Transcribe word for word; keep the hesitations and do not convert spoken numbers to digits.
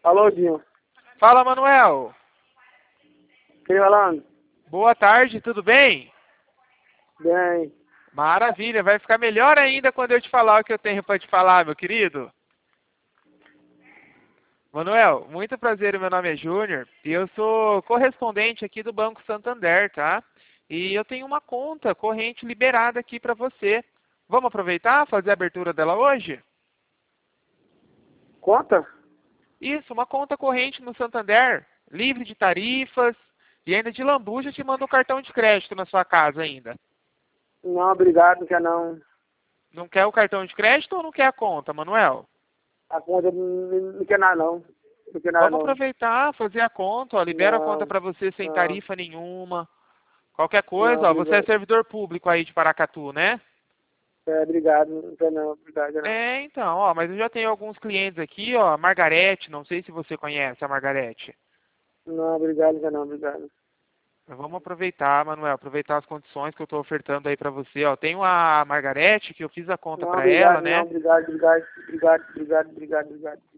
Alô, Dinho. Fala, Manuel. Quem falando? Boa tarde, tudo bem? Bem. Maravilha, vai ficar melhor ainda quando eu te falar o que eu tenho para te falar, meu querido. Manuel, muito prazer, meu nome é Júnior e eu sou correspondente aqui do Banco Santander, tá? E eu tenho uma conta corrente liberada aqui para você. Vamos aproveitar, fazer a abertura dela hoje? Conta? Isso, uma conta corrente no Santander, livre de tarifas e ainda de lambuja te manda um cartão de crédito na sua casa ainda. Não, obrigado, não quer não. Não quer o cartão de crédito ou não quer a conta, Manuel? A conta não, não quer nada não. Não quer nada Vamos não. aproveitar, fazer a conta, ó, libera a conta Não, para você sem não, tarifa nenhuma. Qualquer não, coisa, ó, você é obrigado. servidor público aí de Paracatu, né? É, obrigado, não quer não, obrigado, não. É, então, ó, mas eu já tenho alguns clientes aqui, ó, a Margarete, não sei se você conhece a Margarete. Não, obrigado, não quer não, obrigado. Vamos aproveitar, Manuel, aproveitar as condições que eu estou ofertando aí para você, ó. Tenho a Margarete, que eu fiz a conta Não, para ela, obrigado, não, né? obrigado, obrigado, obrigado, obrigado, obrigado, obrigado.